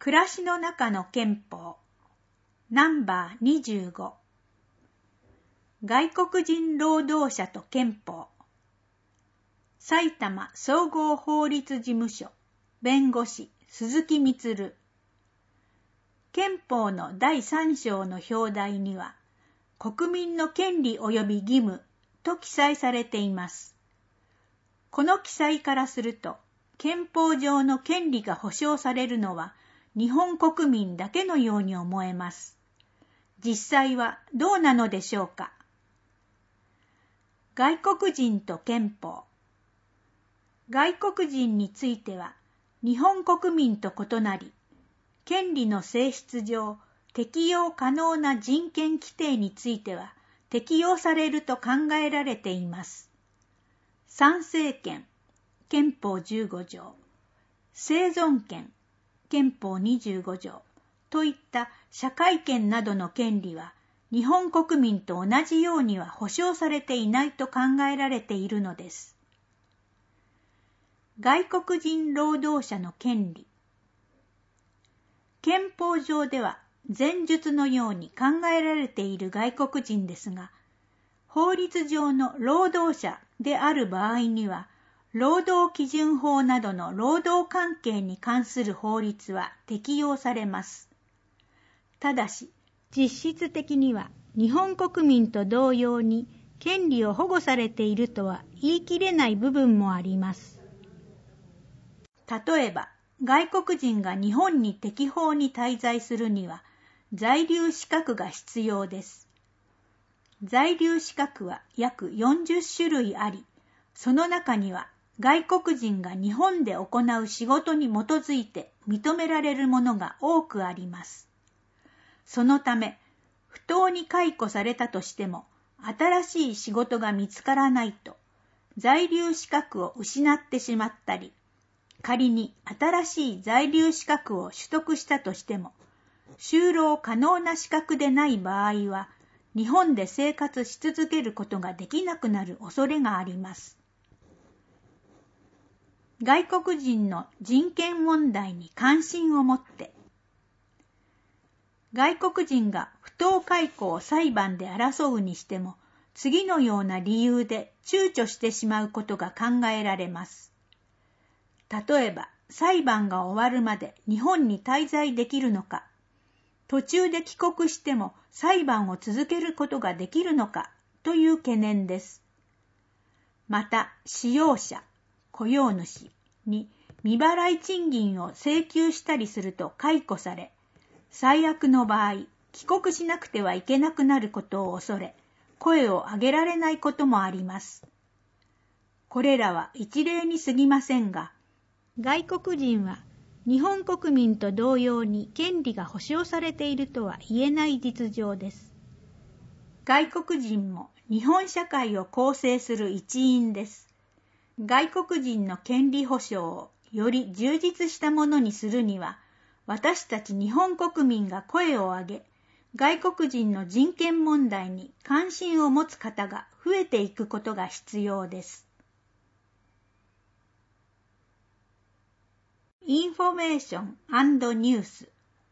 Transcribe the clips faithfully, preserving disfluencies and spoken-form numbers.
暮らしの中の憲法ナンバーにじゅうご、外国人労働者と憲法、埼玉総合法律事務所弁護士鈴木充。憲法のだいさん章の表題には、国民の権利及び義務と記載されています。この記載からすると、憲法上の権利が保障されるのは日本国民だけのように思えます。実際はどうなのでしょうか。外国人と憲法。外国人については日本国民と異なり、権利の性質上適用可能な人権規定については適用されると考えられています。参政権、憲法じゅうご条、生存権、憲法にじゅうご条といった社会権などの権利は日本国民と同じようには保障されていないと考えられているのです。外国人労働者の権利。憲法上では前述のように考えられている外国人ですが、法律上の労働者である場合には、労働基準法などの労働関係に関する法律は適用されます。ただし、実質的には日本国民と同様に権利を保護されているとは言い切れない部分もあります。例えば、外国人が日本に適法に滞在するには、在留資格が必要です。在留資格は約よんじゅっ種類あり、その中には外国人が日本で行う仕事に基づいて認められるものが多くあります。そのため、不当に解雇されたとしても、新しい仕事が見つからないと、在留資格を失ってしまったり、仮に新しい在留資格を取得したとしても、就労可能な資格でない場合は、日本で生活し続けることができなくなる恐れがあります。外国人の人権問題に関心を持って、外国人が不当解雇を裁判で争うにしても、次のような理由で躊躇してしまうことが考えられます。例えば、裁判が終わるまで日本に滞在できるのか、途中で帰国しても裁判を続けることができるのかという懸念です。また、使用者、雇用主に未払い賃金を請求したりすると解雇され、最悪の場合、帰国しなくてはいけなくなることを恐れ、声を上げられないこともあります。これらは一例に過ぎませんが、外国人は日本国民と同様に権利が保障されているとは言えない実情です。外国人も日本社会を構成する一員です。外国人の権利保障をより充実したものにするには、私たち日本国民が声を上げ、外国人の人権問題に関心を持つ方が増えていくことが必要です。インフォメーション&ニュース。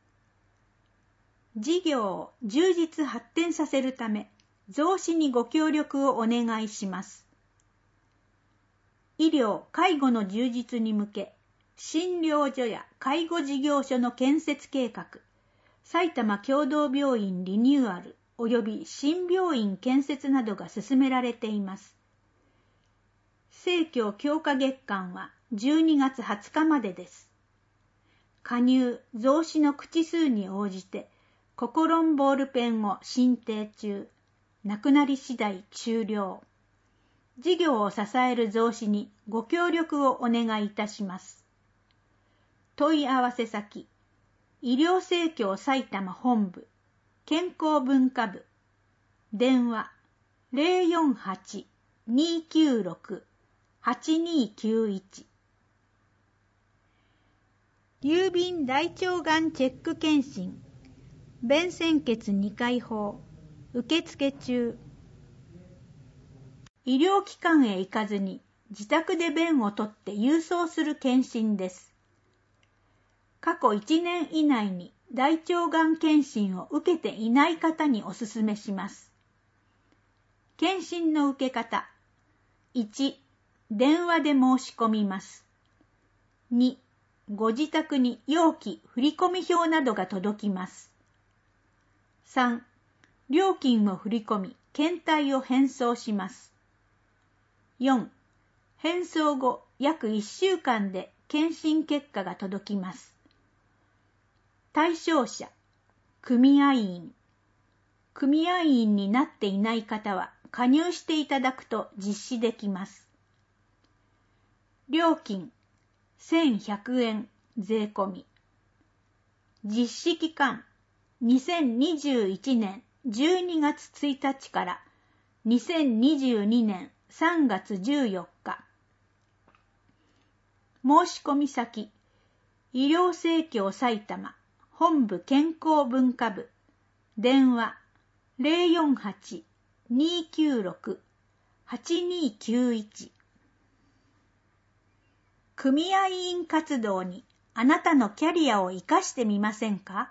事業を充実発展させるため、増資にご協力をお願いします。医療・介護の充実に向け、診療所や介護事業所の建設計画、埼玉協同病院リニューアル及び新病院建設などが進められています。生協強化月間はじゅうにがつはつかまでです。加入・増資の口数に応じて、ココロンボールペンを申請中、なくなり次第終了。事業を支える増資にご協力をお願いいたします。問い合わせ先、医療生協埼玉本部、健康文化部、電話 ゼロよんはち にーきゅうろく はちにーきゅういち。郵便大腸がんチェック検診、便潜血にかい法、受付中。医療機関へ行かずに自宅で便を取って郵送する検診です。 過去いちねん以内に大腸がん検診を受けていない方にお勧めします。検診の受け方。いち、電話で申し込みます。に、ご自宅に容器、振込表などが届きます。さん、料金を振り込み、検体を返送します。よん、返送後約いっしゅうかんで検診結果が届きます。対象者、組合員。組合員になっていない方は加入していただくと実施できます。料金、せんひゃくえん税込み。実施期間、にせんにじゅういちねんじゅうにがつついたちからにせんにじゅうにねんさんがつじゅうよっか。申し込み先、医療生協埼玉本部健康文化部、電話 ゼロよんはち にーきゅうろく はちにーきゅういち。組合員活動にあなたのキャリアを生かしてみませんか？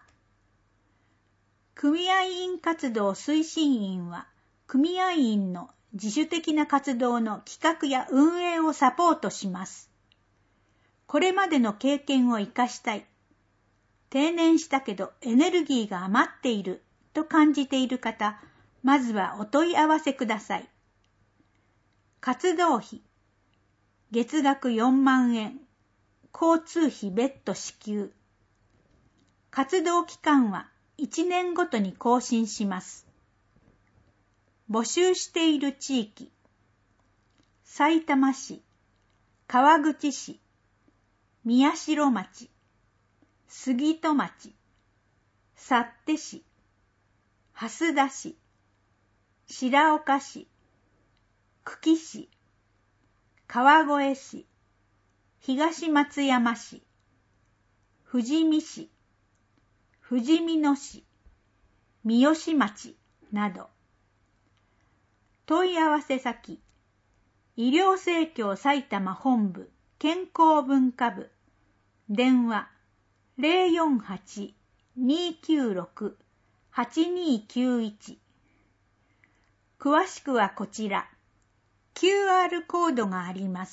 組合員活動推進員は、組合員の自主的な活動の企画や運営をサポートします。これまでの経験を生かしたい。定年したけどエネルギーが余っていると感じている方、まずはお問い合わせください。活動費、月額よんまんえん、交通費別途支給。活動期間はいちねんごとに更新します。募集している地域、さいたま市、川口市、宮代町、杉戸町、幸手市、蓮田市、白岡市、久喜市、川越市、東松山市、富士見市、富士見野市、三芳町など。問い合わせ先、医療生協埼玉本部健康文化部、電話 ゼロよんはち にーきゅうろく はちにーきゅういち。詳しくはこちら、キューアール コードがあります。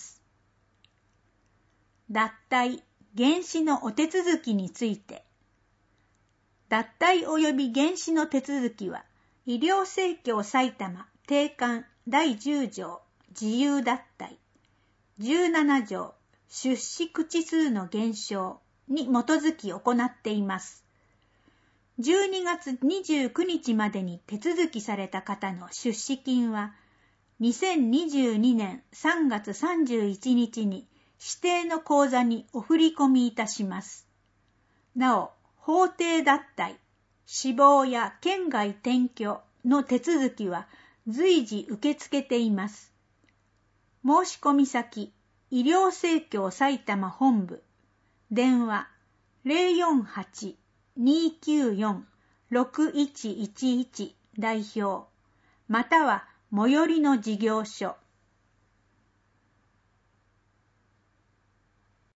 脱退・減資のお手続きについて。脱退及び減資の手続きは、医療生協埼玉定款だいじゅうじょう自由脱退、じゅうななじょう出資口数の減少に基づき行っています。じゅうにがつにじゅうくにちまでに手続きされた方の出資金は、にせんにじゅうにねんさんがつさんじゅういちにちに指定の口座にお振り込みいたします。なお、法定脱退、死亡や県外転居の手続きは随時受け付けています。申し込み先、医療生協埼玉本部、電話 ゼロよんはち にーきゅうよん ろくいちいちいち 代表、または最寄りの事業所。